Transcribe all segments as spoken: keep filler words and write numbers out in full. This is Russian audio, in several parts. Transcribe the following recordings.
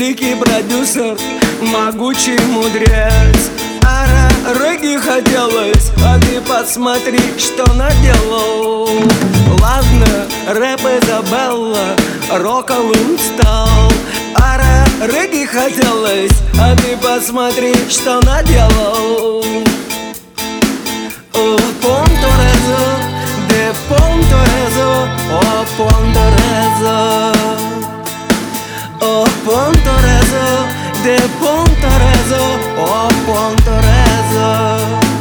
великий продюсер, могучий мудрец. Ара, регги хотелось, а ты посмотри, что наделал. Ладно, рэп Изабелла роковым стал. Ара, регги хотелось, а ты посмотри, что наделал. О, Понторезо, де Понторезо, о, Понторезо. О, Понторезо, de Pontorezzo, oh Pontorezzo.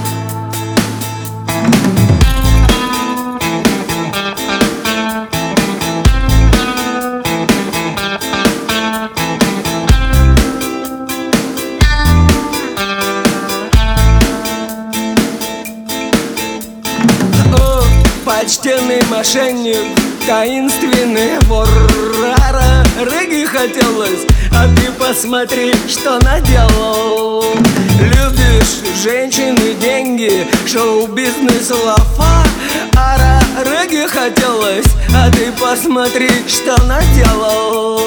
О, почтенный мошенник, таинственный вор. Ара, регги хотелось, а ты посмотри, что наделал. Любишь женщины, деньги, шоу-бизнес, лафа. Ара, регги хотелось, а ты посмотри, что наделал.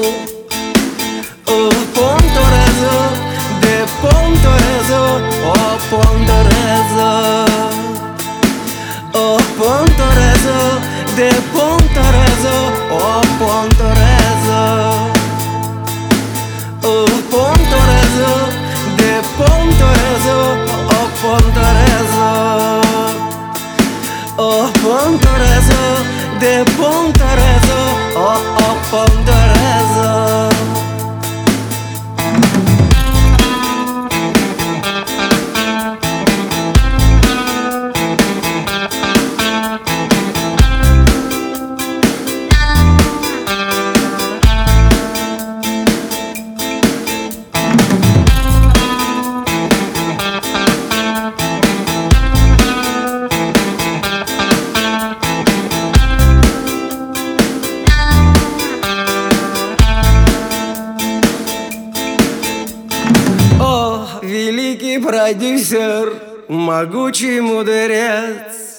О, Понторезо, де Понторезо, о, Понторезо. О, Понторезо, de Pontorezzo, oh Pontorezzo. Oh Pontorezzo, de Pontorezzo, oh Pontorezzo. Oh Pontorezzo, de Pontorezzo, oh, oh Pontorezzo. Великий продюсер, могучий мудрец.